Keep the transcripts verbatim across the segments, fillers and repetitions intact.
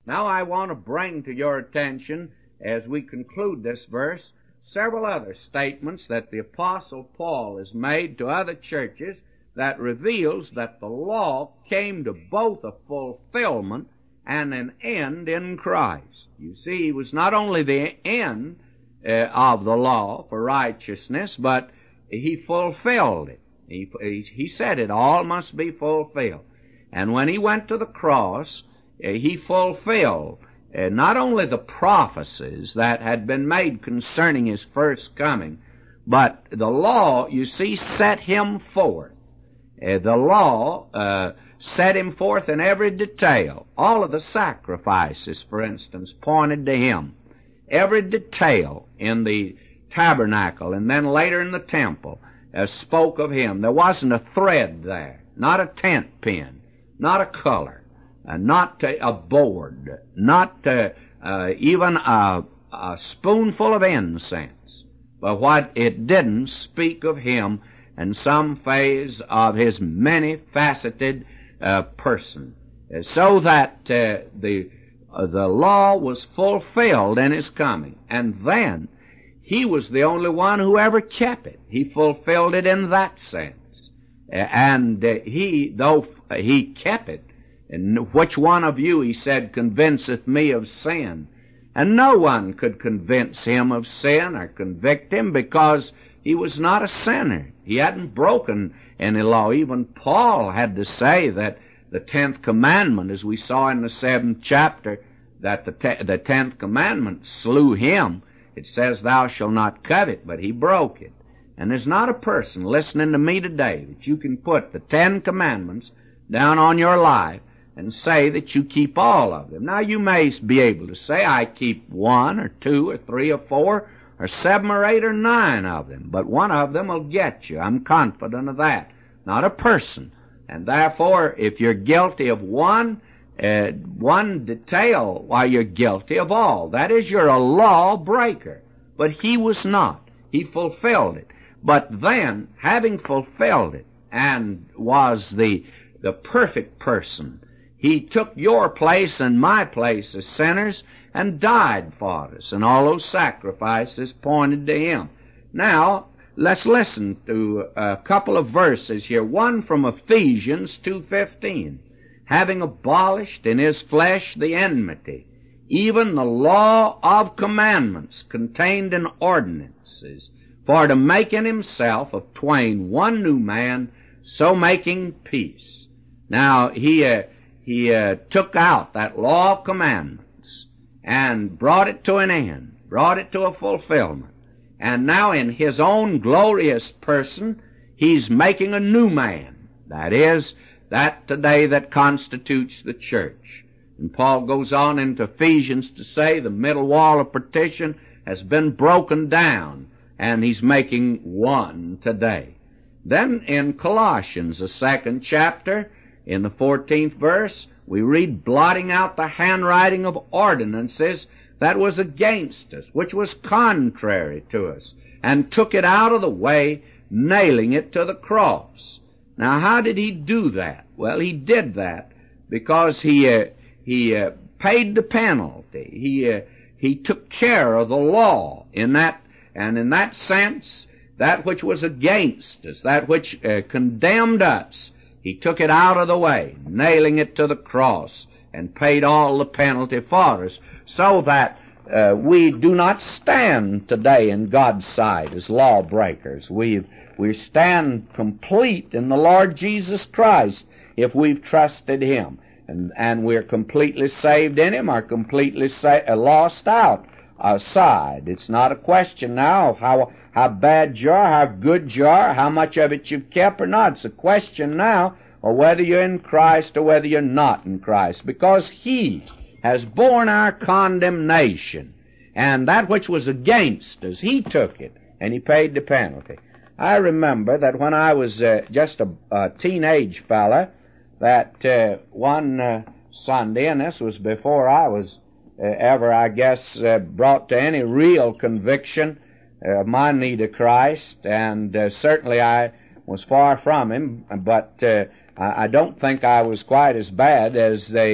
Now I want to bring to your attention, as we conclude this verse, several other statements that the Apostle Paul has made to other churches that reveals that the law came to both a fulfillment and an end in Christ. You see, he was not only the end uh, of the law for righteousness, but he fulfilled it. He, he said it all must be fulfilled. And when he went to the cross, uh, he fulfilled uh, not only the prophecies that had been made concerning his first coming, but the law, you see, set him forth. Uh, the law uh, set him forth in every detail. All of the sacrifices, for instance, pointed to him. Every detail in the tabernacle and then later in the temple uh, spoke of him. There wasn't a thread there, not a tent pin, not a color, uh, not uh, a board, not uh, uh, even a, a spoonful of incense. But what it didn't speak of him and some phase of his many-faceted uh, person, uh, so that uh, the uh, the law was fulfilled in his coming. And then he was the only one who ever kept it. He fulfilled it in that sense. Uh, and uh, he, though he kept it, and which one of you, he said, convinceth me of sin? And no one could convince him of sin or convict him, because he was not a sinner. He hadn't broken any law. Even Paul had to say that the tenth commandment, as we saw in the seventh chapter, that the, te- the tenth commandment slew him. It says, thou shalt not covet, but he broke it. And there's not a person listening to me today that you can put the Ten Commandments down on your life and say that you keep all of them. Now, you may be able to say, I keep one or two or three or four or seven or eight or nine of them, but one of them will get you. I'm confident of that. Not a person. And therefore, if you're guilty of one, uh, one detail, why, you're guilty of all. That is, you're a law breaker. But he was not. He fulfilled it. But then, having fulfilled it and was the, the perfect person, he took your place and my place as sinners and died for us, and all those sacrifices pointed to him. Now, let's listen to a couple of verses here. One from Ephesians two fifteen. Having abolished in his flesh the enmity, even the law of commandments contained in ordinances, for to make in himself of twain one new man, so making peace. Now, he, uh, he uh, took out that law of commandments and brought it to an end, brought it to a fulfillment. And now in his own glorious person, he's making a new man. That is, that today that constitutes the church. And Paul goes on into Ephesians to say the middle wall of partition has been broken down, and he's making one today. Then in Colossians, the second chapter, in the fourteenth verse, we read, blotting out the handwriting of ordinances that was against us, which was contrary to us, and took it out of the way, nailing it to the cross. Now, how did he do that? Well, he did that because he uh, he uh, paid the penalty. He uh, he took care of the law in that, and in that sense, that which was against us, that which uh, condemned us, he took it out of the way, nailing it to the cross, and paid all the penalty for us, so that uh, we do not stand today in God's sight as lawbreakers. We've, we stand complete in the Lord Jesus Christ if we've trusted Him. And, and we're completely saved in Him or completely sa- uh, lost out aside. It's not a question now of how, how bad you are, how good you are, how much of it you've kept or not. It's a question now of whether you're in Christ or whether you're not in Christ, because He has borne our condemnation, and that which was against us, He took it, and He paid the penalty. I remember that when I was uh, just a, a teenage fella, that uh, one uh, Sunday, and this was before I was uh, ever, I guess, uh, brought to any real conviction of my need of Christ, and uh, certainly I was far from Him, but uh, I, I don't think I was quite as bad as they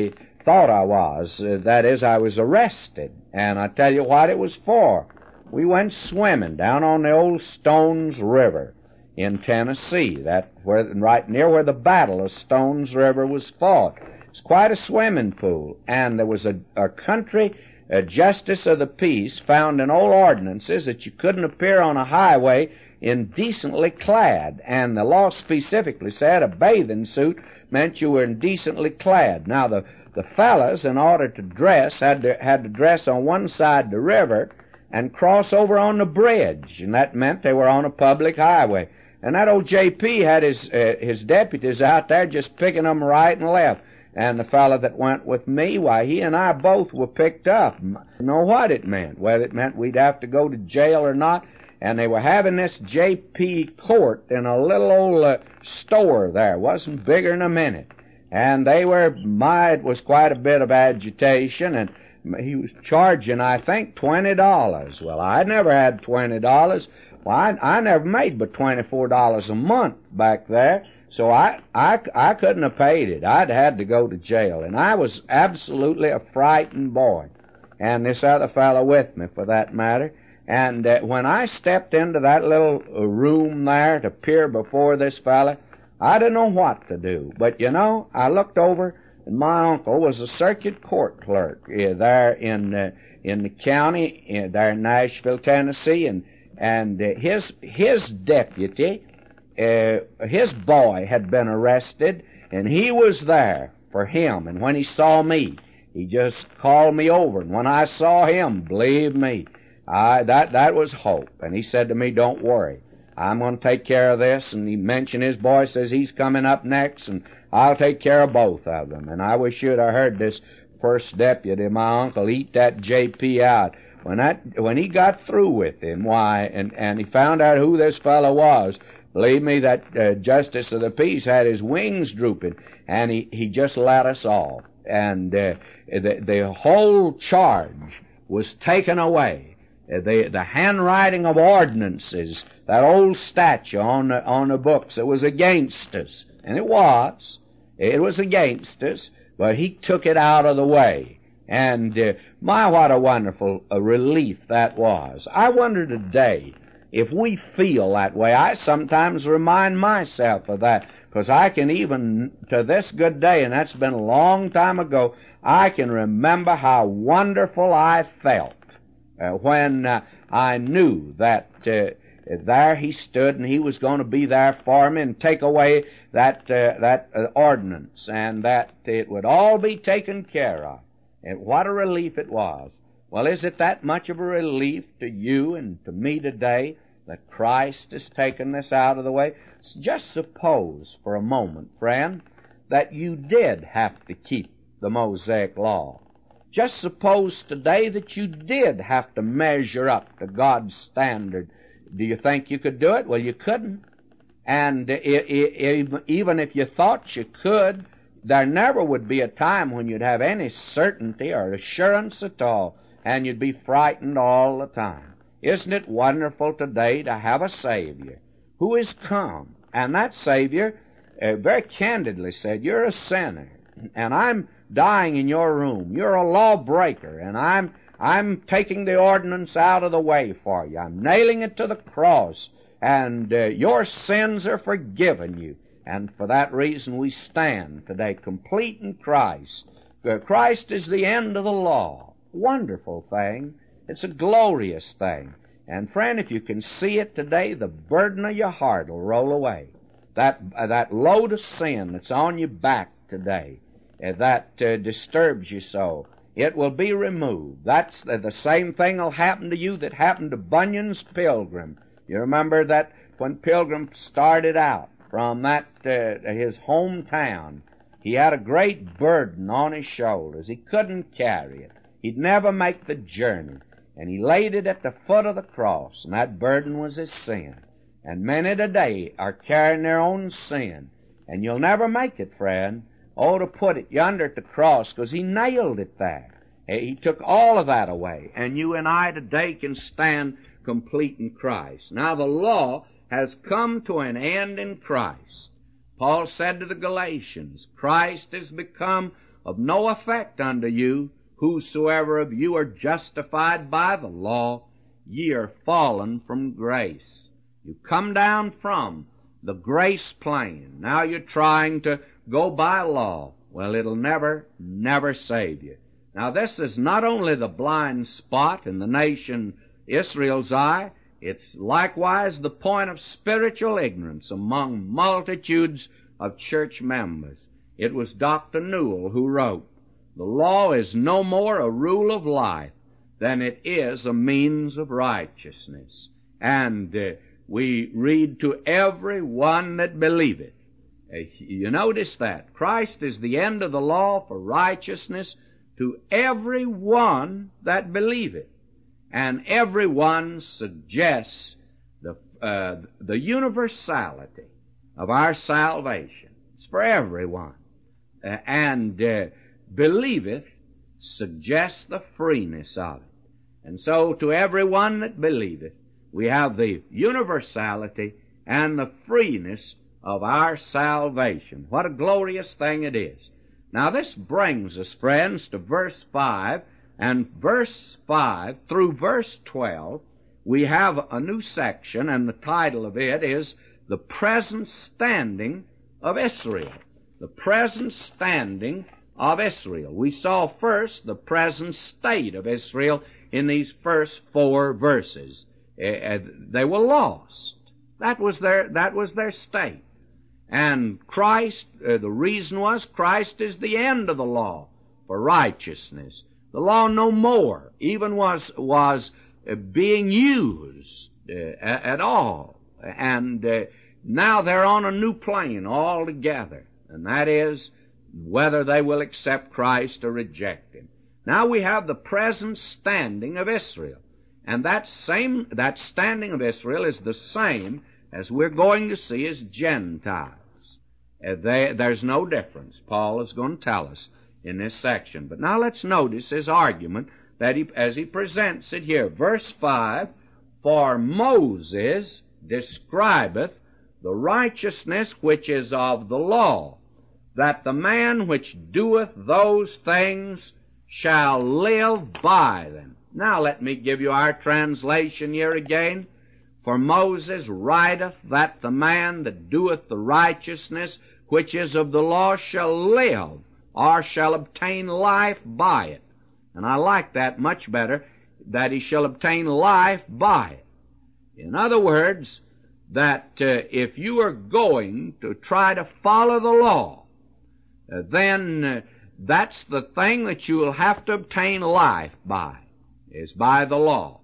thought I was. Uh, that is, I was arrested. And I tell you what it was for. We went swimming down on the old Stones River in Tennessee, that where right near where the Battle of Stones River was fought. It's quite a swimming pool, and there was a, a country a justice of the peace found in old ordinances that you couldn't appear on a highway indecently clad, and the law specifically said a bathing suit meant you were indecently clad. Now the the fellas, in order to dress, had to had to dress on one side of the river and cross over on the bridge, and that meant they were on a public highway. And that old J P had his uh, his deputies out there just picking them right and left. And the fellow that went with me, why, he and I both were picked up. You know what it meant, whether it meant we'd have to go to jail or not. And they were having this J P court in a little old uh, store there. Wasn't bigger than a minute. And they were, my, it was quite a bit of agitation, and he was charging, I think, twenty dollars. Well, I never had twenty dollars. Well, I, I never made but twenty-four dollars a month back there. So I, I, I couldn't have paid it. I'd had to go to jail. And I was absolutely a frightened boy. And this other fellow with me, for that matter. And uh, when I stepped into that little uh, room there to appear before this fellow, I didn't know what to do. But, you know, I looked over, and my uncle was a circuit court clerk uh, there in uh, in the county, uh, there in Nashville, Tennessee. And, and uh, his his deputy... Uh, his boy had been arrested, and he was there for him. And when he saw me, he just called me over. And when I saw him, believe me, I, that, that was hope. And he said to me, don't worry, I'm going to take care of this. And he mentioned his boy, says he's coming up next, and I'll take care of both of them. And I wish you'd have heard this first deputy, my uncle, eat that J P out. When that, when he got through with him, why, and, and he found out who this fellow was, believe me, that uh, justice of the peace had his wings drooping, and he, he just let us off. And uh, the, the whole charge was taken away. Uh, the, the handwriting of ordinances, that old statute on the, on the books, it was against us. And it was. It was against us, but he took it out of the way. And uh, my, what a wonderful uh, relief that was. I wonder today, if we feel that way. I sometimes remind myself of that, because I can even, to this good day, and that's been a long time ago, I can remember how wonderful I felt uh, when uh, I knew that uh, there he stood and he was going to be there for me and take away that, uh, that uh, ordinance, and that it would all be taken care of. And what a relief it was. Well, is it that much of a relief to you and to me today that Christ has taken this out of the way? Just suppose for a moment, friend, that you did have to keep the Mosaic Law. Just suppose today that you did have to measure up to God's standard. Do you think you could do it? Well, you couldn't. And even if you thought you could, there never would be a time when you'd have any certainty or assurance at all, and you'd be frightened all the time. Isn't it wonderful today to have a Savior who is come? And that Savior uh, very candidly said, you're a sinner, and I'm dying in your room. You're a lawbreaker, and I'm I'm taking the ordinance out of the way for you. I'm nailing it to the cross, and uh, your sins are forgiven you. And for that reason we stand today complete in Christ. Uh, Christ is the end of the law. Wonderful thing. It's a glorious thing. And friend, if you can see it today, the burden of your heart will roll away. That uh, that load of sin that's on your back today, uh, that uh, disturbs you so, it will be removed. That's uh, the same thing will happen to you that happened to Bunyan's Pilgrim. You remember that when Pilgrim started out from that uh, his hometown, he had a great burden on his shoulders. He couldn't carry it. He'd never make the journey. And he laid it at the foot of the cross, and that burden was his sin. And many today are carrying their own sin. And you'll never make it, friend. Oh, to put it yonder at the cross, because he nailed it there. He took all of that away. And you and I today can stand complete in Christ. Now the law has come to an end in Christ. Paul said to the Galatians, Christ has become of no effect unto you. Whosoever of you are justified by the law, ye are fallen from grace. You come down from the grace plane. Now you're trying to go by law. Well, it'll never, never save you. Now this is not only the blind spot in the nation Israel's eye, it's likewise the point of spiritual ignorance among multitudes of church members. It was Doctor Newell who wrote, "The law is no more a rule of life than it is a means of righteousness." And uh, we read, "To every one that believeth." Uh, you notice that. Christ is the end of the law for righteousness to every one that believeth. And every one suggests the, uh, the universality of our salvation. It's for everyone. Uh, and uh, believeth suggests the freeness of it. And so to everyone that believeth, we have the universality and the freeness of our salvation. What a glorious thing it is. Now this brings us, friends, to verse five, and verse five through verse twelve, we have a new section, and the title of it is The Present Standing of Israel. The present standing of Israel. We saw first the present state of Israel in these first four verses. Uh, they were lost. That was their, that was their state. And Christ, uh, the reason was Christ is the end of the law for righteousness. The law no more even was, was uh, being used uh, at all. And uh, now they're on a new plane altogether. And that is whether they will accept Christ or reject Him. Now we have the present standing of Israel. And that same, that standing of Israel is the same as we're going to see as Gentiles. Uh, they, there's no difference. Paul is going to tell us in this section. But now let's notice his argument that he, as he presents it here. Verse five, "For Moses describeth the righteousness which is of the law, that the man which doeth those things shall live by them." Now let me give you our translation here again. "For Moses writeth that the man that doeth the righteousness which is of the law shall live, or shall obtain life by it." And I like that much better, that he shall obtain life by it. In other words, that uh, if you are going to try to follow the law, uh, then uh, that's the thing that you will have to obtain life by, is by the law.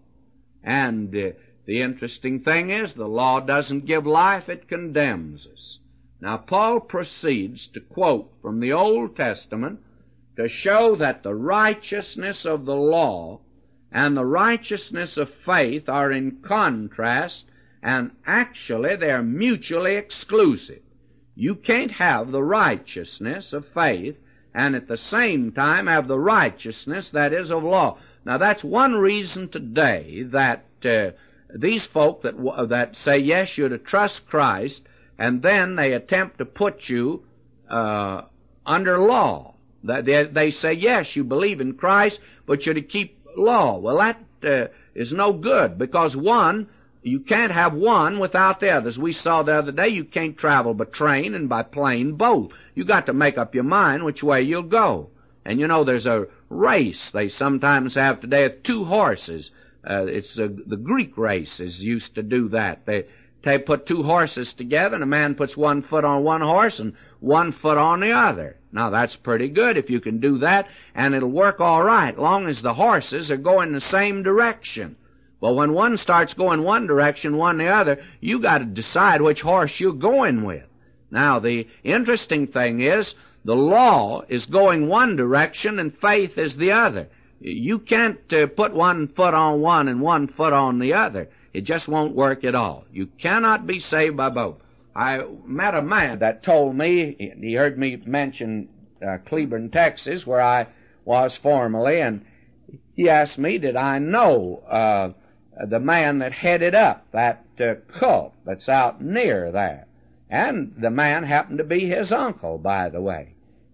And uh, the interesting thing is, the law doesn't give life, it condemns us. Now Paul proceeds to quote from the Old Testament to show that the righteousness of the law and the righteousness of faith are in contrast, and actually they're mutually exclusive. You can't have the righteousness of faith and at the same time have the righteousness that is of law. Now that's one reason today that uh, these folk that that say, yes, you're to trust Christ, and then they attempt to put you uh, under law. They, they say, yes, you believe in Christ, but you're to keep law. Well, that uh, is no good, because one, you can't have one without the other. As we saw the other day, you can't travel by train and by plane both. You got to make up your mind which way you'll go. And you know, there's a race they sometimes have today of two horses. Uh, it's a, the Greek races used to do that. They they put two horses together, and a man puts one foot on one horse and one foot on the other. Now that's pretty good if you can do that, and it'll work all right, long as the horses are going the same direction. Well, when one starts going one direction, one the other, you got to decide which horse you're going with. Now, the interesting thing is, the law is going one direction and faith is the other. You can't uh, put one foot on one and one foot on the other. It just won't work at all. You cannot be saved by both. I met a man that told me, he heard me mention uh, Cleburne, Texas, where I was formerly, and he asked me, did I know uh, the man that headed up that uh, cult that's out near there. And the man happened to be his uncle, by the way.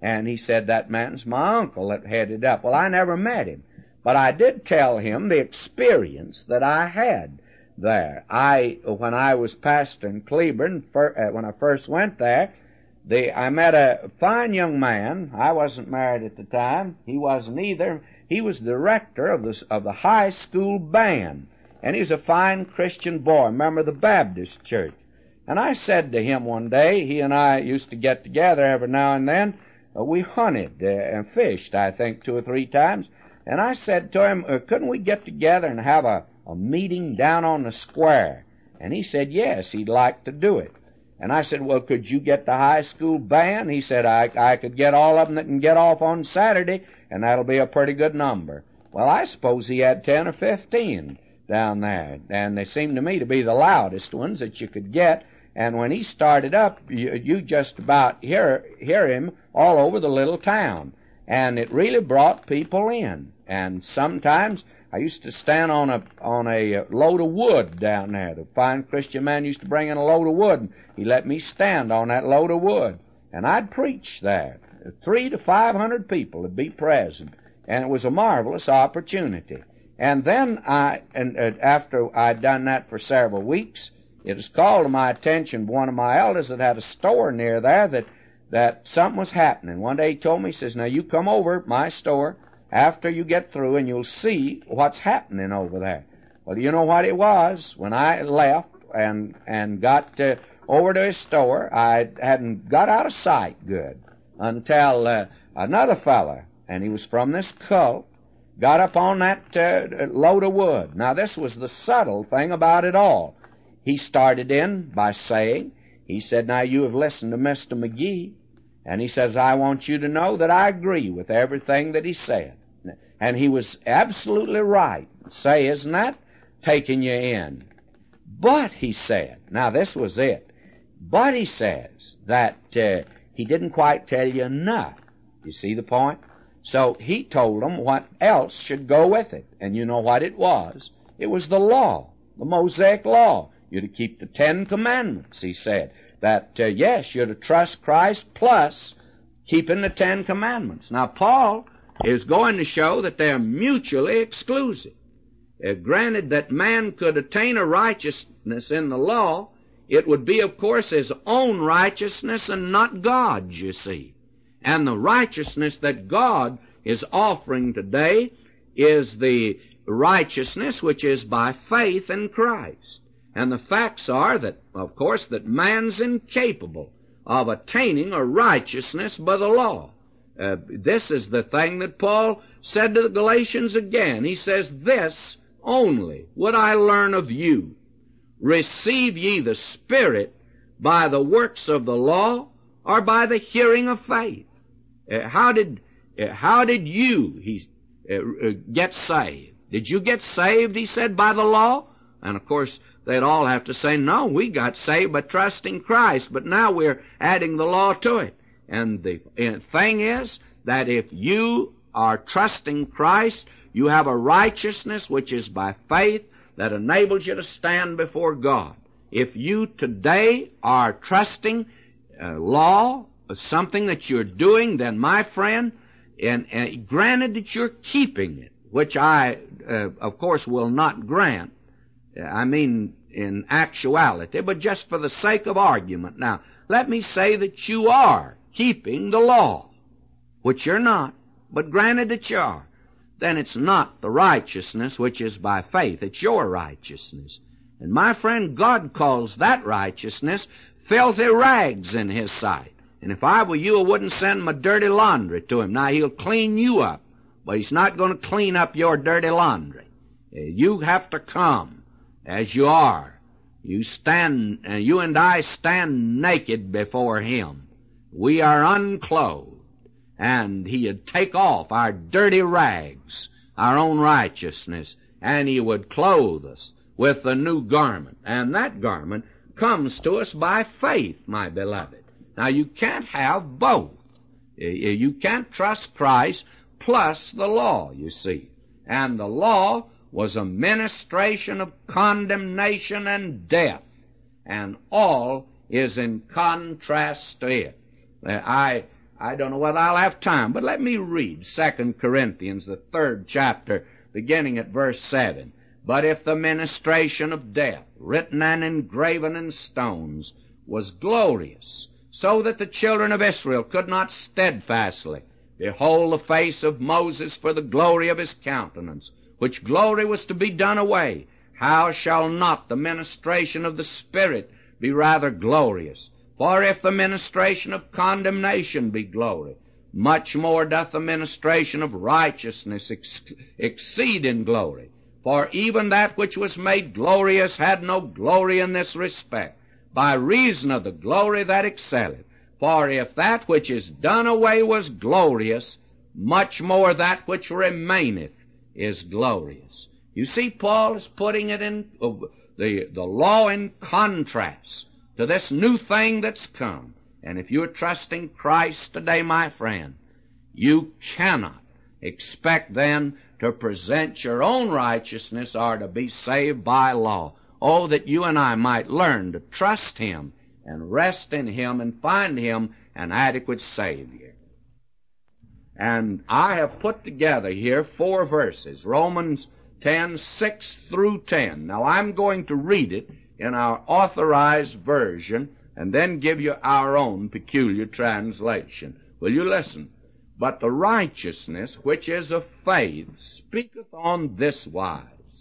And he said, that man's my uncle that headed up. Well, I never met him, but I did tell him the experience that I had there. I, when I was pastor in Cleburne, for, uh, when I first went there, the, I met a fine young man. I wasn't married at the time. He wasn't either. He was the director of the, of the high school band. And he was a fine Christian boy, member of the Baptist church. And I said to him one day, he and I used to get together every now and then. Uh, we hunted uh, and fished, I think, two or three times. And I said to him, uh, couldn't we get together and have a, a meeting down on the square? And he said, yes, he'd like to do it. And I said, well, could you get the high school band? He said, I, I could get all of them that can get off on Saturday, and that'll be a pretty good number. Well, I suppose he had ten or fifteen down there, and they seemed to me to be the loudest ones that you could get. And when he started up, you, you just about hear, hear him all over the little town. And it really brought people in. And sometimes I used to stand on a on a load of wood down there. The fine Christian man used to bring in a load of wood, and he let me stand on that load of wood. And I'd preach there. Three to five hundred people would be present. And it was a marvelous opportunity. And then I, and uh, after I'd done that for several weeks, it was called to my attention by one of my elders that had a store near there that, that something was happening. One day he told me, he says, now you come over to my store after you get through and you'll see what's happening over there. Well, you know what it was? When I left and, and got uh, over to his store, I hadn't got out of sight good until uh, another fella, and he was from this cult, got up on that uh, load of wood. Now, this was the subtle thing about it all. He started in by saying, he said, now you have listened to Mister McGee, and he says, I want you to know that I agree with everything that he said. And he was absolutely right. Say, isn't that taking you in? But, he said, now this was it, but he says that uh, he didn't quite tell you enough. You see the point? So he told them what else should go with it. And you know what it was? It was the law, the Mosaic law. You're to keep the Ten Commandments, he said. That, uh, yes, you're to trust Christ plus keeping the Ten Commandments. Now, Paul is going to show that they're mutually exclusive. Uh, granted that man could attain a righteousness in the law, it would be, of course, his own righteousness and not God's, you see. And the righteousness that God is offering today is the righteousness which is by faith in Christ. And the facts are that, of course, that man's incapable of attaining a righteousness by the law. Uh, this is the thing that Paul said to the Galatians again. He says, this only would I learn of you. Receive ye the Spirit by the works of the law or by the hearing of faith? Uh, how did uh, how did you he, uh, uh, get saved? Did you get saved, he said, by the law? And, of course, they'd all have to say, no, we got saved by trusting Christ, but now we're adding the law to it. And the thing is that if you are trusting Christ, you have a righteousness which is by faith that enables you to stand before God. If you today are trusting uh, law, something that you're doing, then, my friend, and, and granted that you're keeping it, which I, uh, of course, will not grant, I mean in actuality, but just for the sake of argument. Now, let me say that you are keeping the law, which you're not, but granted that you are, then it's not the righteousness which is by faith. It's your righteousness. And my friend, God calls that righteousness filthy rags in His sight. And if I were you, I wouldn't send my dirty laundry to Him. Now, He'll clean you up, but He's not going to clean up your dirty laundry. You have to come as you are. You stand, uh, you and I stand naked before Him. We are unclothed, and He would take off our dirty rags, our own righteousness, and He would clothe us with the new garment. And that garment comes to us by faith, my beloved. Now, you can't have both. You can't trust Christ plus the law, you see. And the law was a ministration of condemnation and death, and all is in contrast to it. I I don't know whether I'll have time, but let me read Second Corinthians, the third chapter, beginning at verse seven. But if the ministration of death, written and engraven in stones, was glorious, so that the children of Israel could not steadfastly behold the face of Moses for the glory of his countenance, which glory was to be done away, how shall not the ministration of the Spirit be rather glorious? For if the ministration of condemnation be glory, much more doth the ministration of righteousness ex- exceed in glory. For even that which was made glorious had no glory in this respect, by reason of the glory that excelleth. For if that which is done away was glorious, much more that which remaineth is glorious. You see, Paul is putting it in uh, the, the law in contrast to this new thing that's come. And if you're trusting Christ today, my friend, you cannot expect then to present your own righteousness or to be saved by law. Oh, that you and I might learn to trust Him and rest in Him and find Him an adequate Savior. And I have put together here four verses, Romans ten, six through ten. Now I'm going to read it in our authorized version and then give you our own peculiar translation. Will you listen? But the righteousness which is of faith speaketh on this wise.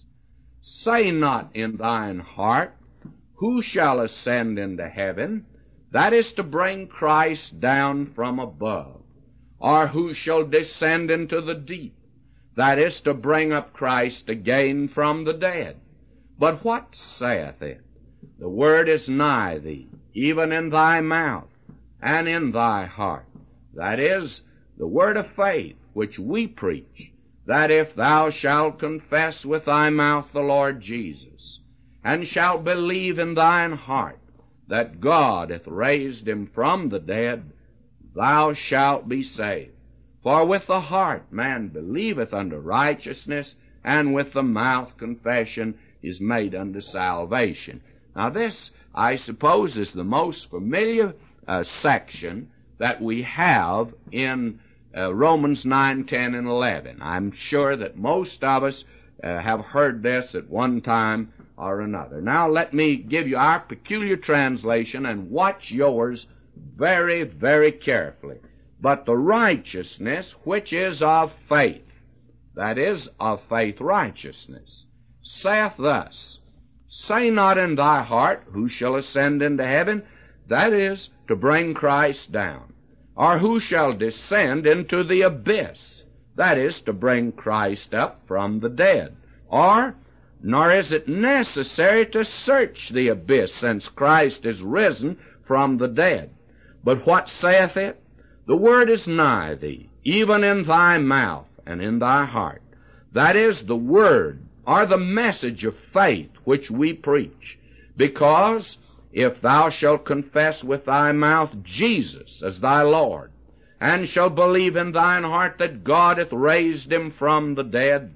Say not in thine heart, who shall ascend into heaven? That is to bring Christ down from above. Or who shall descend into the deep? That is to bring up Christ again from the dead. But what saith it? The word is nigh thee, even in thy mouth and in thy heart. That is, the word of faith which we preach, that if thou shalt confess with thy mouth the Lord Jesus, and shalt believe in thine heart that God hath raised him from the dead, thou shalt be saved. For with the heart man believeth unto righteousness, and with the mouth confession is made unto salvation. Now this, I suppose, is the most familiar uh, section that we have in uh, Romans nine, ten, and eleven. I'm sure that most of us uh, have heard this at one time or another. Now let me give you our peculiar translation and watch yours very, very carefully. But the righteousness which is of faith, that is, of faith righteousness, saith thus, Say not in thy heart, who shall ascend into heaven? That is, to bring Christ down. Or who shall descend into the abyss? That is, to bring Christ up from the dead. Or, nor is it necessary to search the abyss, since Christ is risen from the dead. But what saith it? The word is nigh thee, even in thy mouth and in thy heart. That is, the word, or the message of faith which we preach. Because if thou shalt confess with thy mouth Jesus as thy Lord, and shalt believe in thine heart that God hath raised him from the dead,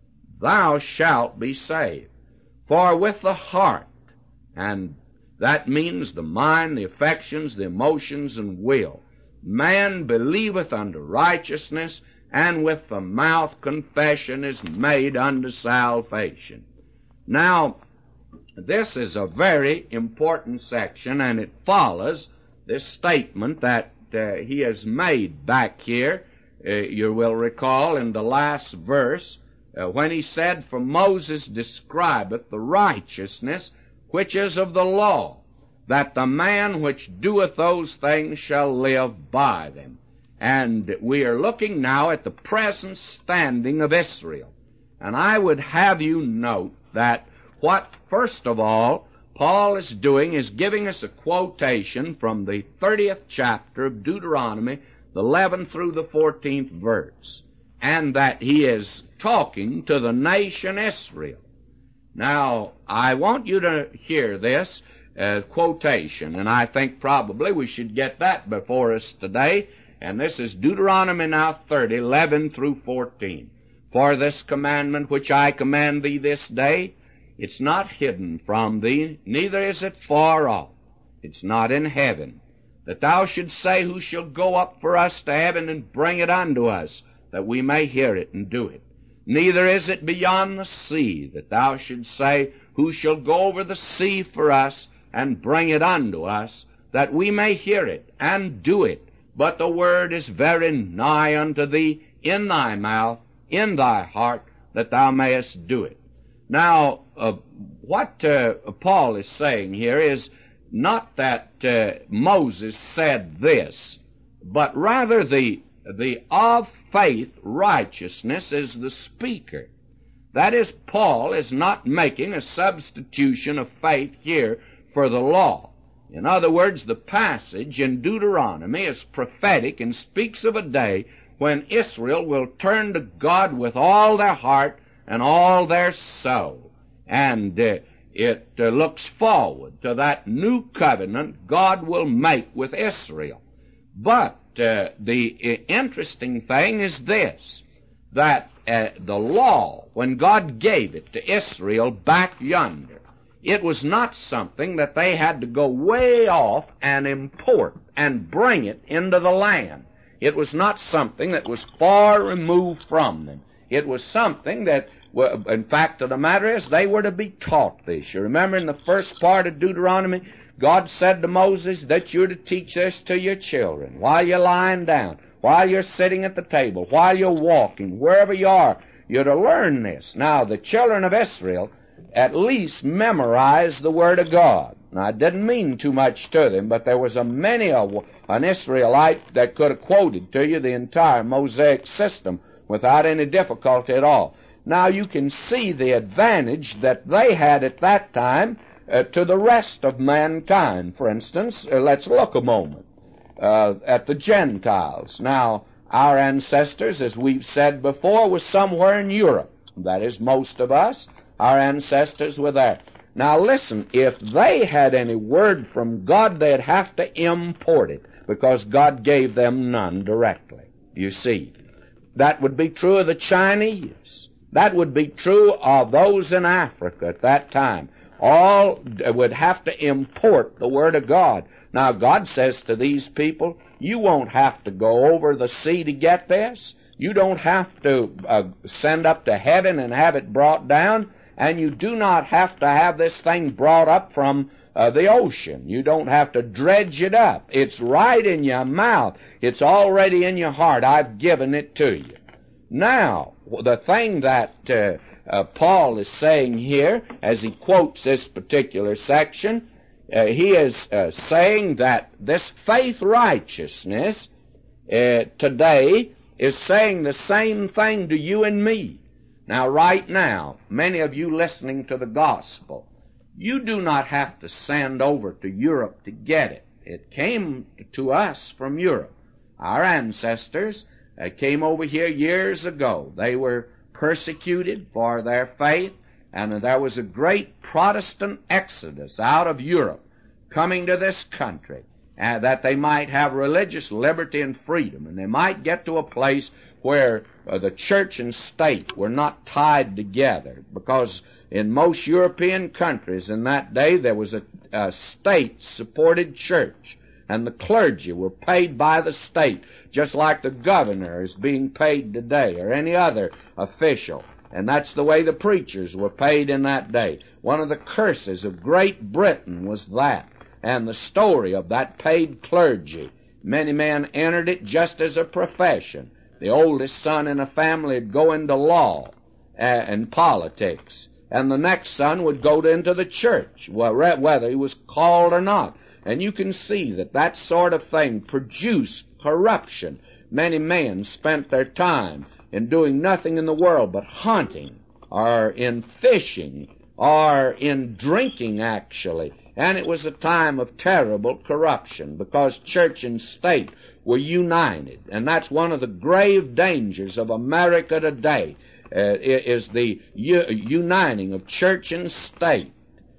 thou shalt be saved. For with the heart, and that means the mind, the affections, the emotions, and will, man believeth unto righteousness, and with the mouth confession is made unto salvation. Now, this is a very important section, and it follows this statement that uh, he has made back here. Uh, you will recall in the last verse, uh, when he said, For Moses describeth the righteousness which is of the law, that the man which doeth those things shall live by them. And we are looking now at the present standing of Israel. And I would have you note that what, first of all, Paul is doing is giving us a quotation from the thirtieth chapter of Deuteronomy, the eleventh through the fourteenth verse, and that he is talking to the nation Israel. Now, I want you to hear this uh, quotation, and I think probably we should get that before us today. And this is Deuteronomy now thirty, eleven through fourteen. For this commandment which I command thee this day, it's not hidden from thee, neither is it far off. It's not in heaven. that thou shouldst say, Who shall go up for us to heaven and bring it unto us, that we may hear it and do it? Neither is it beyond the sea, that thou shouldst say, Who shall go over the sea for us and bring it unto us, that we may hear it and do it? But the word is very nigh unto thee, in thy mouth, in thy heart, that thou mayest do it. Now, uh, what uh, Paul is saying here is not that uh, Moses said this, but rather the, the of faith righteousness is the speaker. That is, Paul is not making a substitution of faith here for the law. In other words, the passage in Deuteronomy is prophetic and speaks of a day when Israel will turn to God with all their heart and all their soul. And uh, it uh, looks forward to that new covenant God will make with Israel. But uh, the uh, interesting thing is this, that uh, the law, when God gave it to Israel back yonder, it was not something that they had to go way off and import and bring it into the land. It was not something that was far removed from them. It was something that, in fact of the matter is, they were to be taught this. You remember in the first part of Deuteronomy, God said to Moses that you're to teach this to your children while you're lying down, while you're sitting at the table, while you're walking, wherever you are. You're to learn this. Now, the children of Israel at least memorized the Word of God. Now, I didn't mean too much to them, but there was a many a, an Israelite that could have quoted to you the entire Mosaic system without any difficulty at all. Now, you can see the advantage that they had at that time uh, to the rest of mankind. For instance, uh, let's look a moment uh, at the Gentiles. Now, our ancestors, as we've said before, were somewhere in Europe. That is, most of us. Our ancestors were there. Now listen, if they had any word from God, they'd have to import it, because God gave them none directly. You see, that would be true of the Chinese. That would be true of those in Africa at that time. All would have to import the Word of God. Now God says to these people, you won't have to go over the sea to get this. You don't have to uh, send up to heaven and have it brought down. And you do not have to have this thing brought up from uh, the ocean. You don't have to dredge it up. It's right in your mouth. It's already in your heart. I've given it to you. Now, the thing that uh, uh, Paul is saying here, as he quotes this particular section, uh, he is uh, saying that this faith righteousness uh, today is saying the same thing to you and me. Now, right now, many of you listening to the gospel, you do not have to send over to Europe to get it. It came to us from Europe. Our ancestors uh, came over here years ago. They were persecuted for their faith, and there was a great Protestant exodus out of Europe coming to this country, uh, that they might have religious liberty and freedom, and they might get to a place where uh, the church and state were not tied together, because in most European countries in that day there was a, a state-supported church, and the clergy were paid by the state, just like the governor is being paid today, or any other official. And that's the way the preachers were paid in that day. One of the curses of Great Britain was that, and the story of that paid clergy. Many men entered it just as a profession. The oldest son in a family would go into law uh, and politics, and the next son would go into the church, whether he was called or not. And you can see that that sort of thing produced corruption. Many men spent their time in doing nothing in the world but hunting, or in fishing, or in drinking, actually. And it was a time of terrible corruption, because church and state were united. And that's one of the grave dangers of America today, uh, is the u- uniting of church and state.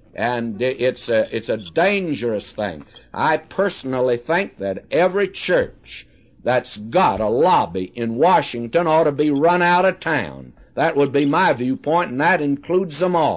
And it's a, it's a dangerous thing. I personally think that every church that's got a lobby in Washington ought to be run out of town. That would be my viewpoint, and that includes them all.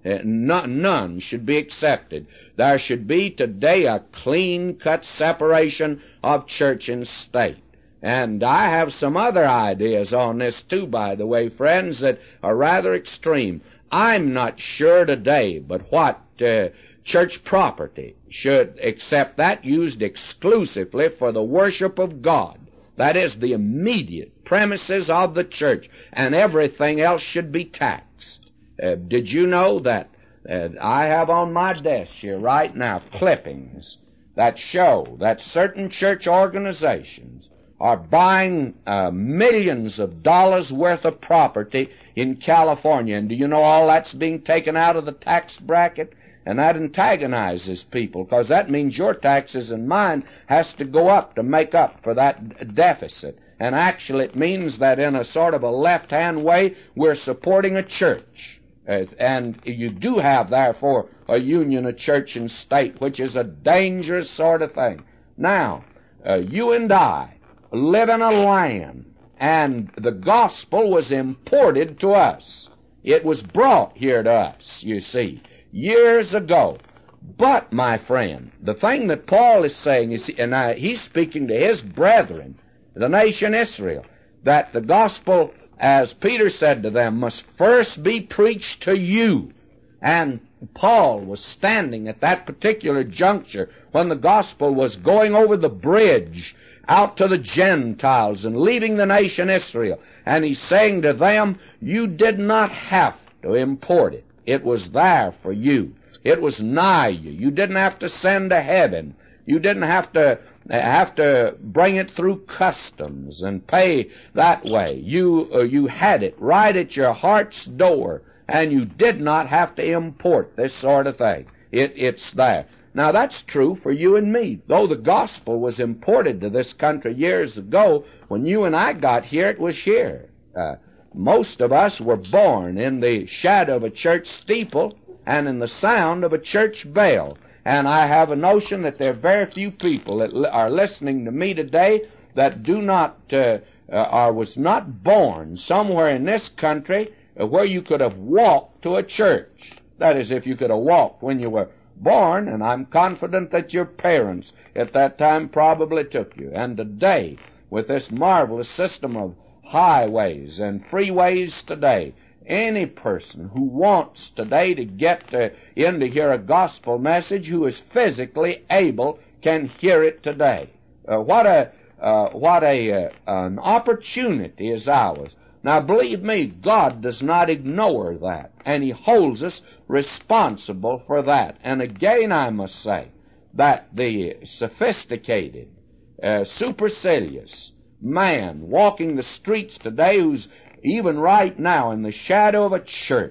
Uh, no, none should be accepted. There should be today a clean-cut separation of church and state. And I have some other ideas on this too, by the way, friends, that are rather extreme. I'm not sure today, but what uh, church property should accept that used exclusively for the worship of God. That is, the immediate premises of the church, and everything else should be taxed. Uh, did you know that uh, I have on my desk here right now clippings that show that certain church organizations are buying uh, millions of dollars worth of property in California. And do you know all that's being taken out of the tax bracket? And that antagonizes people, because that means your taxes and mine has to go up to make up for that deficit. And actually it means that in a sort of a left-hand way, we're supporting a church. Uh, and you do have, therefore, a union of church and state, which is a dangerous sort of thing. Now, uh, you and I live in a land, and the gospel was imported to us. It was brought here to us, you see, years ago. But, my friend, the thing that Paul is saying is, and I, he's speaking to his brethren, the nation Israel, that the gospel, as Peter said to them, must first be preached to you. And Paul was standing at that particular juncture when the gospel was going over the bridge out to the Gentiles and leaving the nation Israel. And he's saying to them, you did not have to import it. It was there for you. It was nigh you. You didn't have to send to heaven. You didn't have to have to bring it through customs and pay that way. You uh, you had it right at your heart's door, and you did not have to import this sort of thing. It, it's there. Now, that's true for you and me. Though the gospel was imported to this country years ago, when you and I got here, it was here. Uh, most of us were born in the shadow of a church steeple and in the sound of a church bell. And I have a notion that there are very few people that li- are listening to me today that do not, uh, uh, or was not born somewhere in this country uh, where you could have walked to a church. That is, if you could have walked when you were born, and I'm confident that your parents at that time probably took you. And today, with this marvelous system of highways and freeways today, any person who wants today to get to, in to hear a gospel message, who is physically able, can hear it today. Uh, what a uh, what a uh, an opportunity is ours. Now, believe me, God does not ignore that, and He holds us responsible for that. And again, I must say that the sophisticated, uh, supercilious man walking the streets today, who's even right now in the shadow of a church,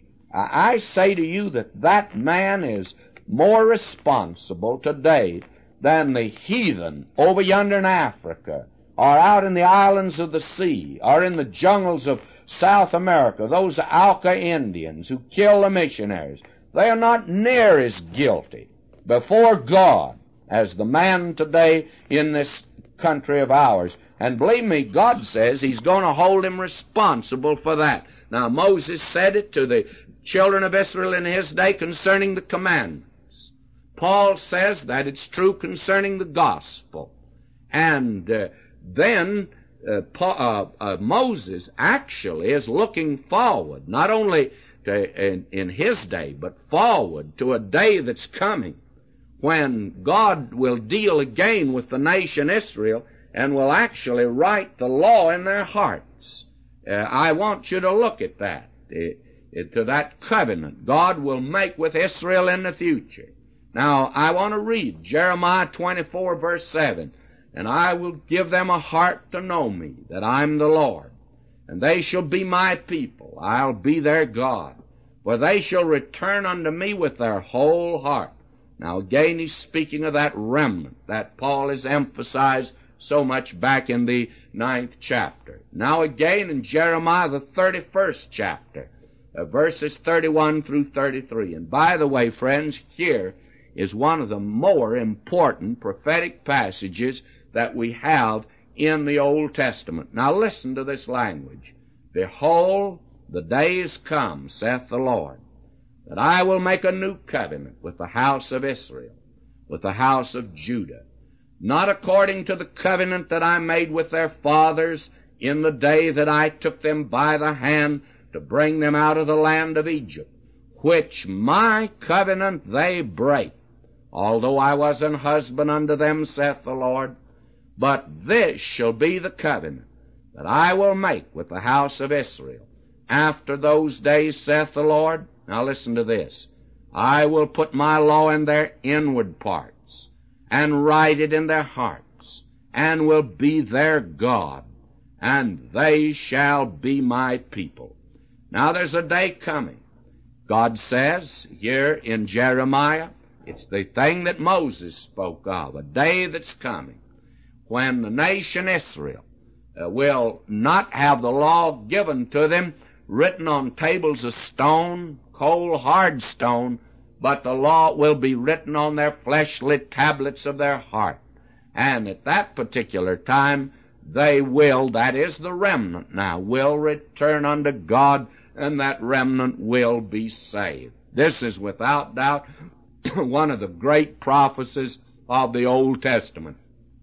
I say to you that that man is more responsible today than the heathen over yonder in Africa, or out in the islands of the sea, or in the jungles of South America, those Auca Indians who kill the missionaries. They are not near as guilty before God as the man today in this country of ours. And believe me, God says He's going to hold him responsible for that. Now, Moses said it to the children of Israel in his day concerning the commandments. Paul says that it's true concerning the gospel. And uh, then uh, Paul, uh, uh, Moses actually is looking forward, not only to, in, in his day, but forward to a day that's coming when God will deal again with the nation Israel and will actually write the law in their hearts. Uh, I want you to look at that, uh, to that covenant God will make with Israel in the future. Now, I want to read Jeremiah twenty-four, verse seven. And I will give them a heart to know me, that I'm the Lord. And they shall be my people. I'll be their God. For they shall return unto me with their whole heart. Now, again, he's speaking of that remnant that Paul has emphasized so much back in the ninth chapter. Now again in Jeremiah, the thirty-first chapter, uh, verses thirty-one through thirty-three. And by the way, friends, here is one of the more important prophetic passages that we have in the Old Testament. Now listen to this language. Behold, the days come, saith the Lord, that I will make a new covenant with the house of Israel, with the house of Judah, not according to the covenant that I made with their fathers in the day that I took them by the hand to bring them out of the land of Egypt, which my covenant they break, although I was an husband unto them, saith the Lord. But this shall be the covenant that I will make with the house of Israel. After those days, saith the Lord, now listen to this, I will put my law in their inward parts, and write it in their hearts, and will be their God, and they shall be my people. Now there's a day coming. God says here in Jeremiah, it's the thing that Moses spoke of, a day that's coming, when the nation Israel uh, will not have the law given to them written on tables of stone, cold hard stone, but the law will be written on their fleshly tablets of their heart. And at that particular time, they will, that is the remnant now, will return unto God, and that remnant will be saved. This is without doubt one of the great prophecies of the Old Testament.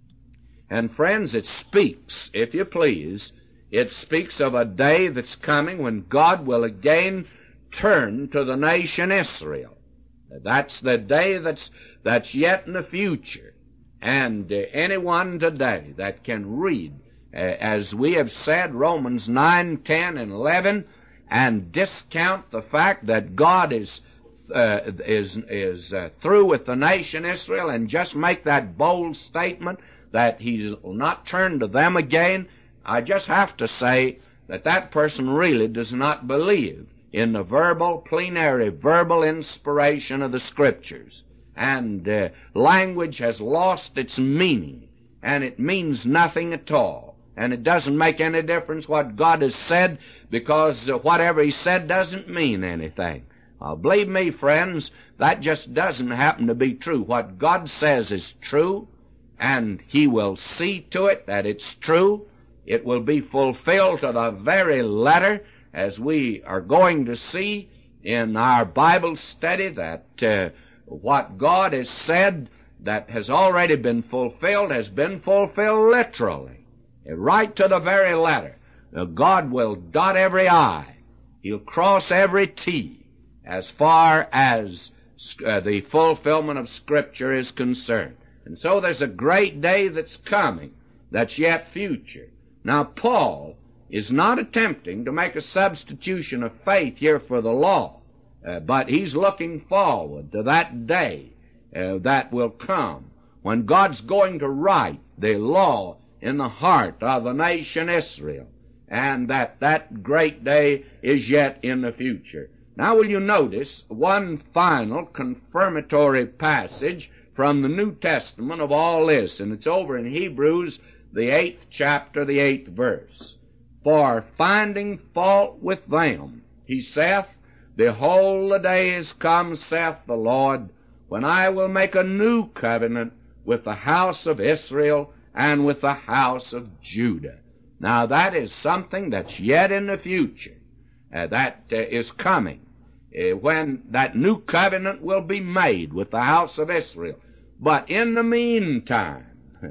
And friends, it speaks, if you please, it speaks of a day that's coming when God will again turn to the nation Israel. That's the day that's, that's yet in the future. And uh, anyone today that can read, uh, as we have said, Romans nine, ten, and eleven, and discount the fact that God is uh, is is uh, through with the nation Israel, and just make that bold statement that He will not turn to them again, I just have to say that that person really does not believe in the verbal, plenary, verbal inspiration of the Scriptures. And uh, language has lost its meaning, and it means nothing at all. And it doesn't make any difference what God has said, because uh, whatever He said doesn't mean anything. Uh, believe me, friends, that just doesn't happen to be true. What God says is true, and He will see to it that it's true. It will be fulfilled to the very letter, as we are going to see in our Bible study, that uh, what God has said that has already been fulfilled has been fulfilled literally, right to the very letter. Now, God will dot every I. He'll cross every T as far as uh, the fulfillment of Scripture is concerned. And so there's a great day that's coming that's yet future. Now, Paul is not attempting to make a substitution of faith here for the law, uh, but he's looking forward to that day uh, that will come when God's going to write the law in the heart of the nation Israel, and that that great day is yet in the future. Now, will you notice one final confirmatory passage from the New Testament of all this, and it's over in Hebrews, the eighth chapter, the eighth verse. For finding fault with them, he saith, Behold, the day is come, saith the Lord, when I will make a new covenant with the house of Israel and with the house of Judah. Now, that is something that's yet in the future, uh, that uh, is coming, uh, when that new covenant will be made with the house of Israel. But in the meantime,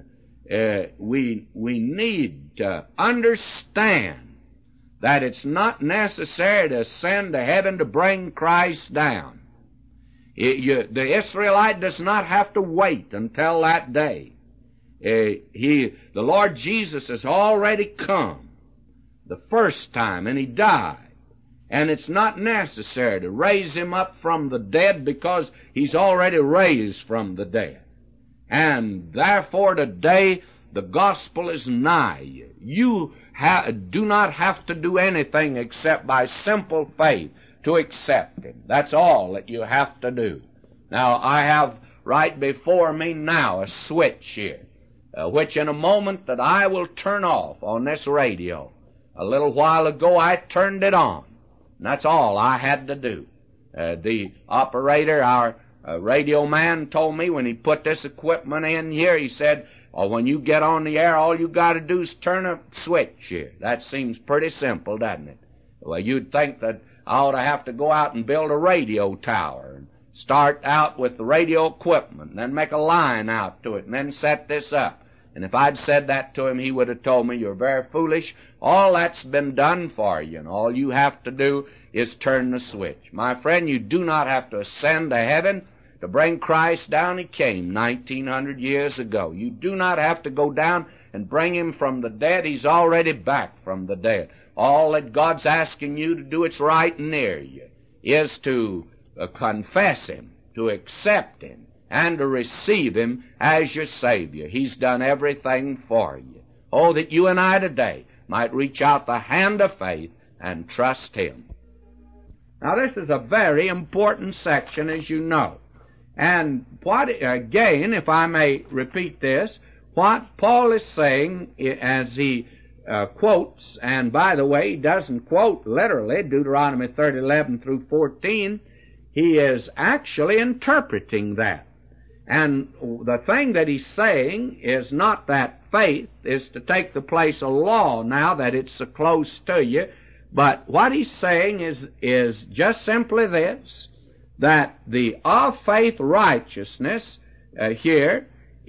Uh, we we need to understand that it's not necessary to ascend to heaven to bring Christ down. It, you, the Israelite does not have to wait until that day. Uh, he, the Lord Jesus has already come the first time, and He died. And it's not necessary to raise Him up from the dead, because He's already raised from the dead. And therefore today the gospel is nigh you. You ha- do not have to do anything except by simple faith to accept Him. That's all that you have to do. Now, I have right before me now a switch here, uh, which in a moment that I will turn off on this radio. A little while ago I turned it on. And that's all I had to do. Uh, the operator, our A radio man, told me when he put this equipment in here, he said, oh, when you get on the air, all you got to do is turn a switch here. That seems pretty simple, doesn't it? Well, you'd think that I ought to have to go out and build a radio tower and start out with the radio equipment and then make a line out to it and then set this up. And if I'd said that to him, he would have told me, you're very foolish. All that's been done for you, and all you have to do is turn the switch. My friend, you do not have to ascend to heaven to bring Christ down. He came nineteen hundred years ago. You do not have to go down and bring him from the dead. He's already back from the dead. All that God's asking you to do, it's right near you, is to uh, confess him, to accept him, and to receive him as your Savior. He's done everything for you. Oh, that you and I today might reach out the hand of faith and trust him. Now, this is a very important section, as you know. And what, again, if I may repeat this, what Paul is saying as he uh, quotes, and by the way, he doesn't quote literally Deuteronomy thirty, eleven through fourteen, he is actually interpreting that. And the thing that he's saying is not that faith is to take the place of law now that it's so close to you, but what he's saying is, is just simply this, that the of faith righteousness uh, here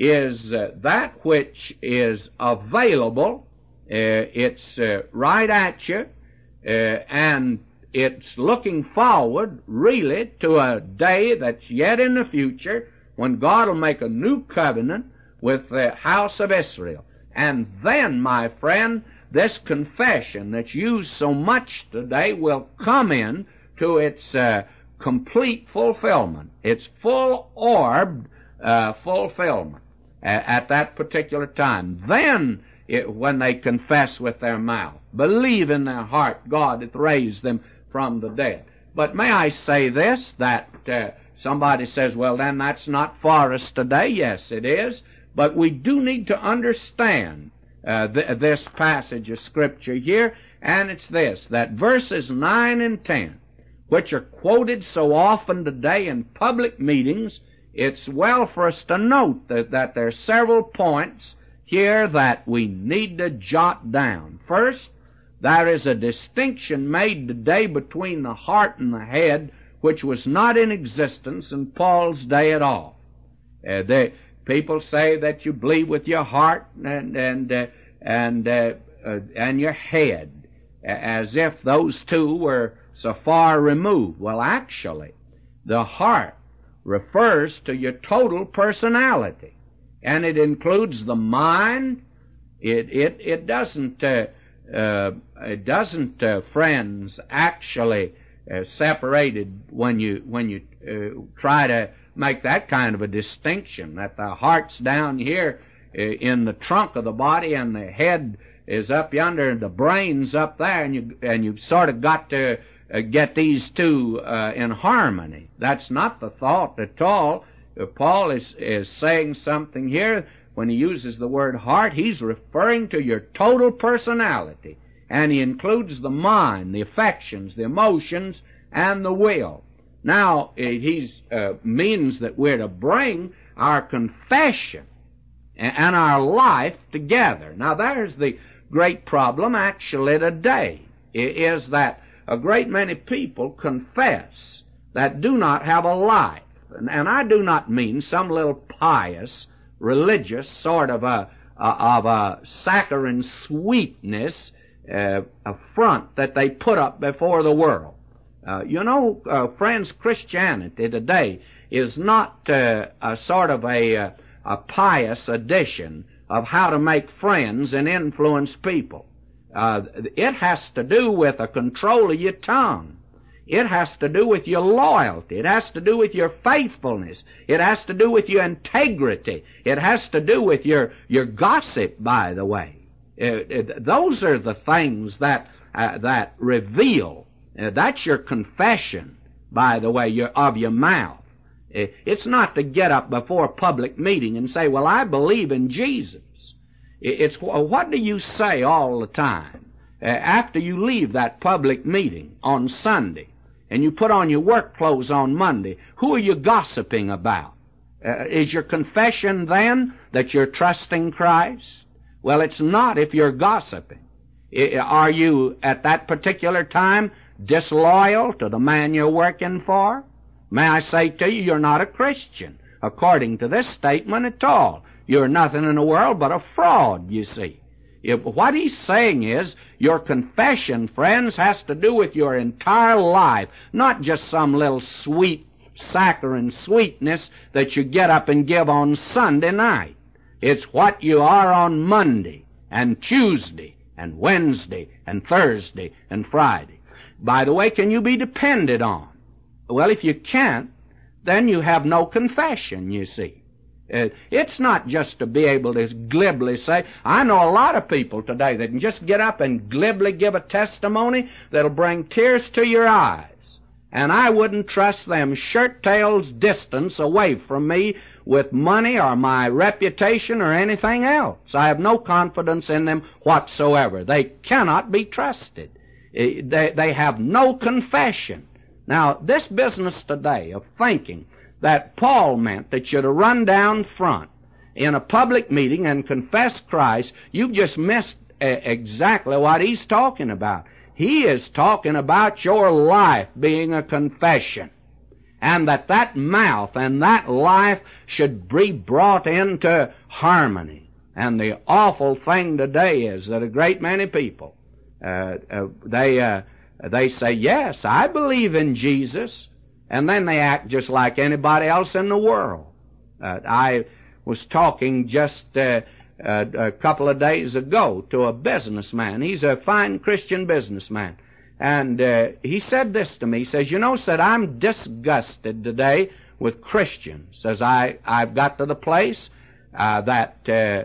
is uh, that which is available. Uh, it's uh, right at you, uh, and it's looking forward really to a day that's yet in the future when God will make a new covenant with the house of Israel. And then, my friend, this confession that's used so much today will come in to its uh, complete fulfillment, its full-orbed uh, fulfillment uh, at that particular time. Then, it, when they confess with their mouth, believe in their heart God hath raised them from the dead. But may I say this, that uh, somebody says, well, then that's not for us today. Yes, it is. But we do need to understand uh, th- this passage of Scripture here, and it's this, that verses nine and ten, which are quoted so often today in public meetings, it's well for us to note that, that there are several points here that we need to jot down. First, there is a distinction made today between the heart and the head, which was not in existence in Paul's day at all. Uh, they, people say that you believe with your heart and and uh, and uh, uh, and your head, as if those two were so far removed. Well, actually, the heart refers to your total personality, and it includes the mind. It it it doesn't uh, uh, it doesn't uh, friends actually. Uh, separated when you when you uh, try to make that kind of a distinction, that the heart's down here uh, in the trunk of the body and the head is up yonder and the brain's up there, and you and you've sort of got to uh, get these two uh, in harmony. That's not the thought at all. Uh, Paul is is saying something here when he uses the word heart. He's referring to your total personality. And he includes the mind, the affections, the emotions, and the will. Now, he uh, means that we're to bring our confession and our life together. Now, there's the great problem actually today, is that a great many people confess that do not have a life. And I do not mean some little pious, religious sort of a, of a saccharine sweetness, Uh, a front that they put up before the world. Uh, you know, uh, friends, Christianity today is not uh, a sort of a, a, a pious edition of how to make friends and influence people. Uh, it has to do with a control of your tongue. It has to do with your loyalty. It has to do with your faithfulness. It has to do with your integrity. It has to do with your, your gossip, by the way. Uh, those are the things that uh, that reveal. Uh, that's your confession, by the way, your, of your mouth. Uh, it's not to get up before a public meeting and say, well, I believe in Jesus. It's what do you say all the time uh, after you leave that public meeting on Sunday and you put on your work clothes on Monday? Who are you gossiping about? Uh, is your confession then that you're trusting Christ? Well, it's not if you're gossiping. Are you, at that particular time, disloyal to the man you're working for? May I say to you, you're not a Christian, according to this statement at all. You're nothing in the world but a fraud, you see. If, what he's saying is, your confession, friends, has to do with your entire life, not just some little sweet saccharine sweetness that you get up and give on Sunday night. It's what you are on Monday and Tuesday and Wednesday and Thursday and Friday. By the way, can you be depended on? Well, if you can't, then you have no confession, you see. Uh, it's not just to be able to glibly say, I know a lot of people today that can just get up and glibly give a testimony that'll bring tears to your eyes. And I wouldn't trust them shirt-tails distance away from me with money or my reputation or anything else. I have no confidence in them whatsoever. They cannot be trusted. They, they have no confession. Now, this business today of thinking that Paul meant that you'd run down front in a public meeting and confess Christ, you've just missed uh, exactly what he's talking about. He is talking about your life being a confession, and that that mouth and that life should be brought into harmony. And the awful thing today is that a great many people, uh, uh, they uh, they say, yes, I believe in Jesus, and then they act just like anybody else in the world. Uh, I was talking just uh, uh, a couple of days ago to a businessman. He's a fine Christian businessman. And uh, he said this to me. He says, you know, said, I'm disgusted today with Christians. Says, I, I've got to the place uh, that uh,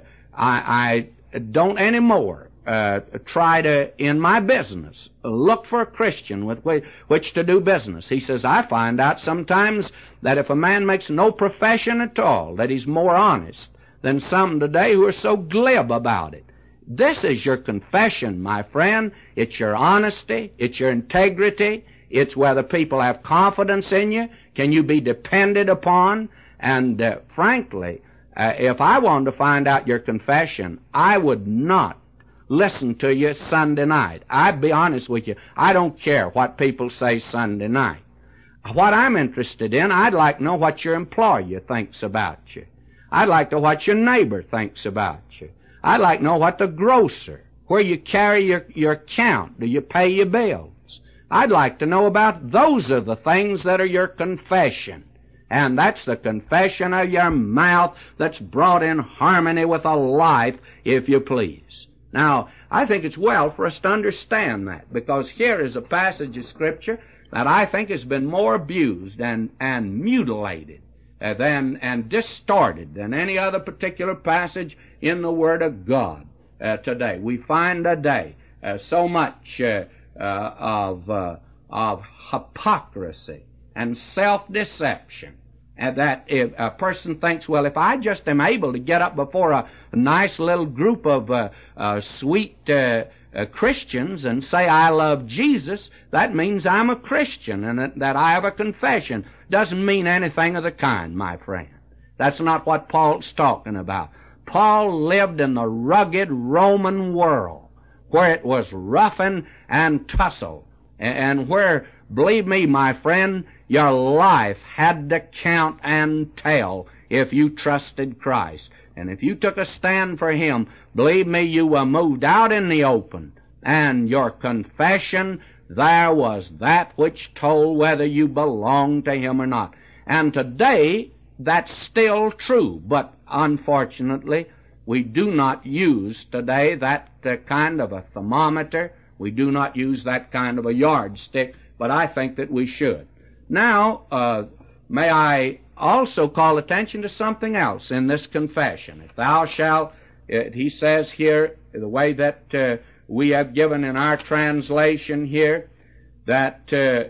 I, I don't anymore uh, try to, in my business, look for a Christian with which, which to do business. He says, I find out sometimes that if a man makes no profession at all, that he's more honest than some today who are so glib about it. This is your confession, my friend. It's your honesty. It's your integrity. It's whether people have confidence in you. Can you be depended upon? And uh, frankly, uh, if I wanted to find out your confession, I would not listen to you Sunday night. I'd be honest with you. I don't care what people say Sunday night. What I'm interested in, I'd like to know what your employer thinks about you. I'd like to know what your neighbor thinks about you. I'd like to know what the grocer, where you carry your, your account, do you pay your bills. I'd like to know about those are the things that are your confession. And that's the confession of your mouth that's brought in harmony with a life, if you please. Now, I think it's well for us to understand that, because here is a passage of Scripture that I think has been more abused and, and mutilated uh, than, and distorted than any other particular passage in the Word of God uh, today. We find today uh, so much uh, uh, of, uh, of hypocrisy and self-deception. And that if a person thinks, well, if I just am able to get up before a, a nice little group of uh, uh, sweet uh, uh, Christians and say I love Jesus, that means I'm a Christian and that, that I have a confession. Doesn't mean anything of the kind, my friend. That's not what Paul's talking about. Paul lived in the rugged Roman world where it was rough and, and tussle, and, and where, believe me, my friend, your life had to count and tell if you trusted Christ. And if you took a stand for Him, believe me, you were moved out in the open. And your confession there was that which told whether you belonged to Him or not. And today, that's still true. But unfortunately, we do not use today that uh, kind of a thermometer. We do not use that kind of a yardstick. But I think that we should. Now, uh, may I also call attention to something else in this confession. If thou shalt, uh, he says here, the way that uh, we have given in our translation here, that uh, uh,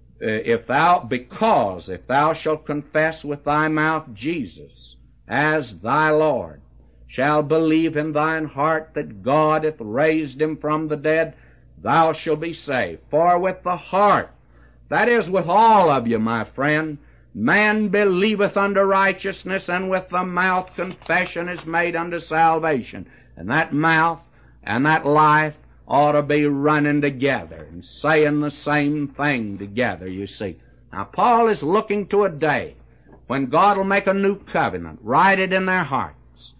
if thou, because if thou shalt confess with thy mouth Jesus as thy Lord, shall believe in thine heart that God hath raised Him from the dead, thou shalt be saved. For with the heart, that is, with all of you, my friend, man believeth unto righteousness, and with the mouth confession is made unto salvation. And that mouth and that life ought to be running together and saying the same thing together, you see. Now, Paul is looking to a day when God will make a new covenant, write it in their hearts.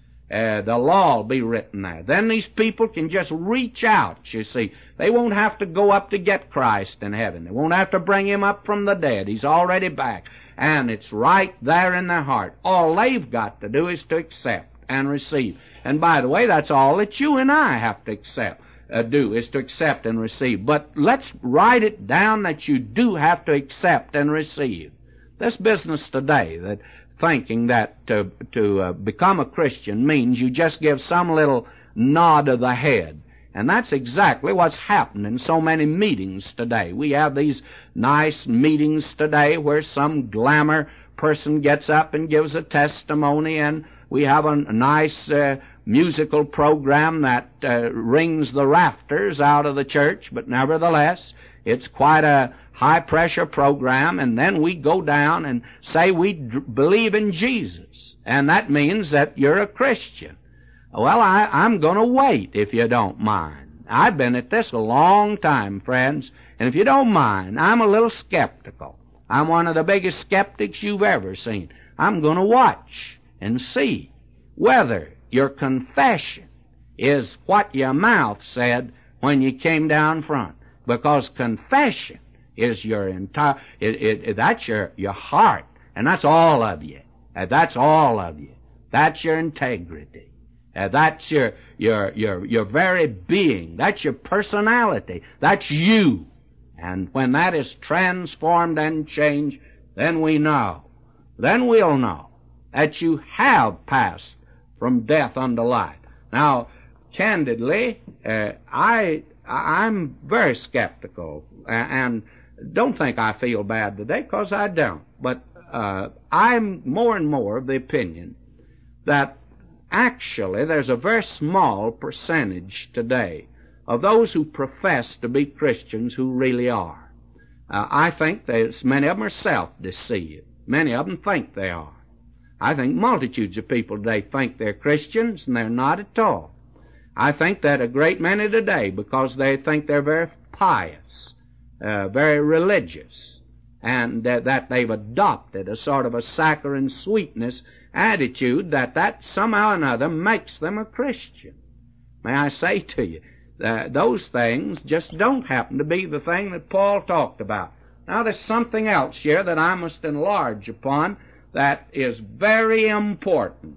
Uh, the law will be written there. Then these people can just reach out, you see. They won't have to go up to get Christ in heaven. They won't have to bring Him up from the dead. He's already back. And it's right there in their heart. All they've got to do is to accept and receive. And by the way, that's all that you and I have to accept, uh, do, is to accept and receive. But let's write it down that you do have to accept and receive. This business today, that thinking that to, to uh, become a Christian means you just give some little nod of the head. And that's exactly what's happened in so many meetings today. We have these nice meetings today where some glamour person gets up and gives a testimony, and we have a, a nice uh, musical program that uh, rings the rafters out of the church, but nevertheless, it's quite a high-pressure program, and then we go down and say we d- believe in Jesus, and that means that you're a Christian. Well, I, I'm going to wait, if you don't mind. I've been at this a long time, friends, and if you don't mind, I'm a little skeptical. I'm one of the biggest skeptics you've ever seen. I'm going to watch and see whether your confession is what your mouth said when you came down front, because confession is your entire, it, it, it, that's your, your heart, and that's all of you. Uh, that's all of you. That's your integrity. Uh, that's your, your, your, your very being. That's your personality. That's you. And when that is transformed and changed, then we know, then we'll know that you have passed from death unto life. Now, candidly, uh, I, I'm very skeptical, and don't think I feel bad today, because I don't. But uh, I'm more and more of the opinion that actually there's a very small percentage today of those who profess to be Christians who really are. Uh, I think there's many of them are self-deceived. Many of them think they are. I think multitudes of people today think they're Christians, and they're not at all. I think that a great many today, because they think they're very pious, uh, very religious, and uh, that they've adopted a sort of a saccharine sweetness attitude, that that somehow or another makes them a Christian. May I say to you, uh, those things just don't happen to be the thing that Paul talked about. Now, there's something else here that I must enlarge upon that is very important.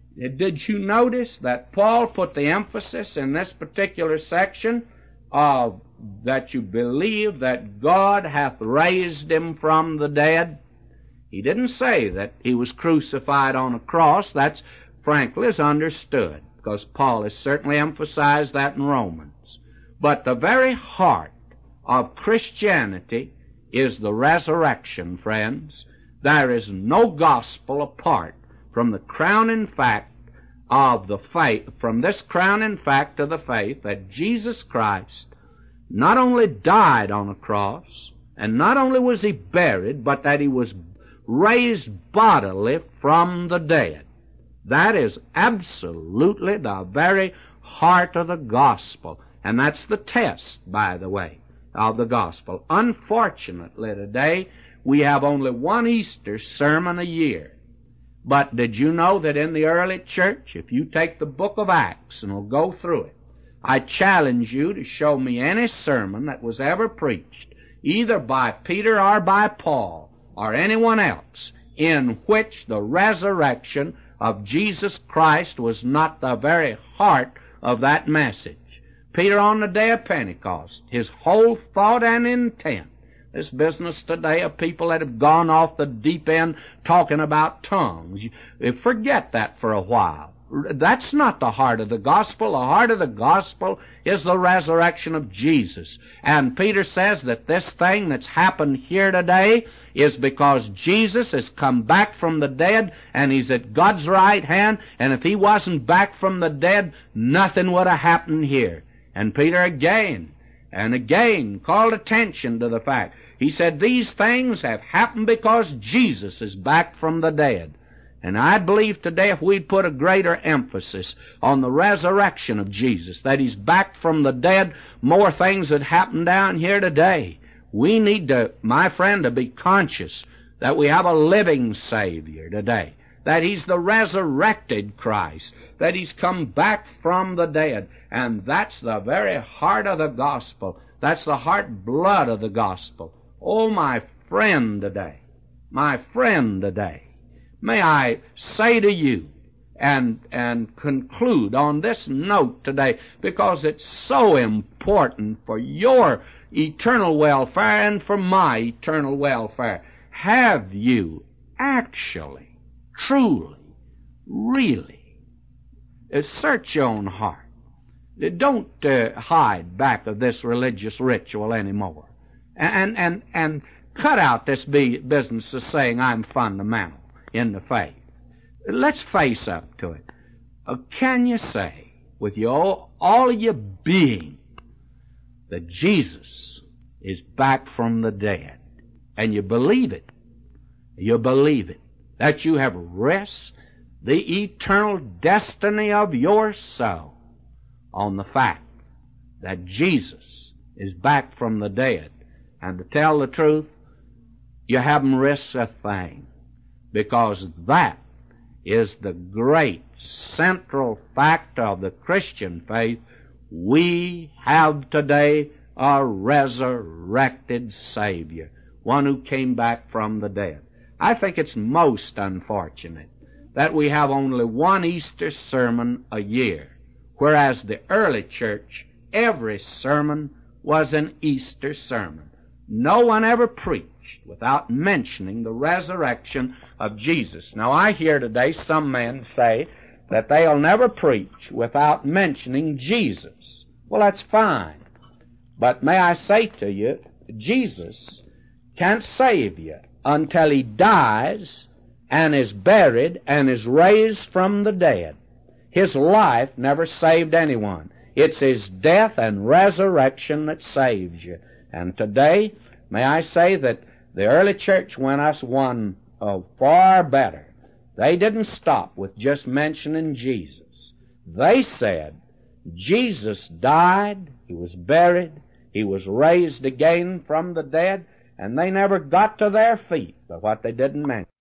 Did you notice that Paul put the emphasis in this particular section of that you believe that God hath raised Him from the dead? He didn't say that He was crucified on a cross. That's, frankly, is understood, because Paul has certainly emphasized that in Romans. But the very heart of Christianity is the resurrection, friends. There is no gospel apart from the crowning fact of the faith, from this crowning fact of the faith that Jesus Christ not only died on a cross, and not only was He buried, but that He was raised bodily from the dead. That is absolutely the very heart of the gospel. And that's the test, by the way, of the gospel. Unfortunately today, we have only one Easter sermon a year. But did you know that in the early church, if you take the book of Acts and we'll go through it, I challenge you to show me any sermon that was ever preached, either by Peter or by Paul or anyone else, in which the resurrection of Jesus Christ was not the very heart of that message. Peter, on the day of Pentecost, his whole thought and intent, this business today of people that have gone off the deep end talking about tongues, you, forget that for a while. That's not the heart of the gospel. The heart of the gospel is the resurrection of Jesus. And Peter says that this thing that's happened here today is because Jesus has come back from the dead, and He's at God's right hand, and if He wasn't back from the dead, nothing would have happened here. And Peter again and again called attention to the fact. He said, these things have happened because Jesus is back from the dead. And I believe today if we'd put a greater emphasis on the resurrection of Jesus, that He's back from the dead, more things that happen down here today. We need to, my friend, to be conscious that we have a living Savior today, that He's the resurrected Christ, that He's come back from the dead. And that's the very heart of the gospel. That's the heart blood of the gospel. Oh, my friend today, my friend today, may I say to you and, and conclude on this note today, because it's so important for your eternal welfare and for my eternal welfare. Have you actually, truly, really, uh, search your own heart. Don't uh, hide back of this religious ritual anymore. And, and, and cut out this be business of saying I'm fundamental in the faith. Let's face up to it. Uh, can you say with your, all of your being that Jesus is back from the dead? And you believe it. You believe it. That you have risked the eternal destiny of your soul on the fact that Jesus is back from the dead. And to tell the truth, you haven't risked a thing, because that is the great central fact of the Christian faith. We have today a resurrected Savior, one who came back from the dead. I think it's most unfortunate that we have only one Easter sermon a year, whereas the early church, every sermon was an Easter sermon. No one ever preached without mentioning the resurrection of Jesus. Now, I hear today some men say that they'll never preach without mentioning Jesus. Well, that's fine. But may I say to you, Jesus can't save you until He dies and is buried and is raised from the dead. His life never saved anyone. It's His death and resurrection that saves you. And today, may I say that the early church went us one uh, far better. They didn't stop with just mentioning Jesus. They said, Jesus died, He was buried, He was raised again from the dead, and they never got to their feet by what they didn't mention.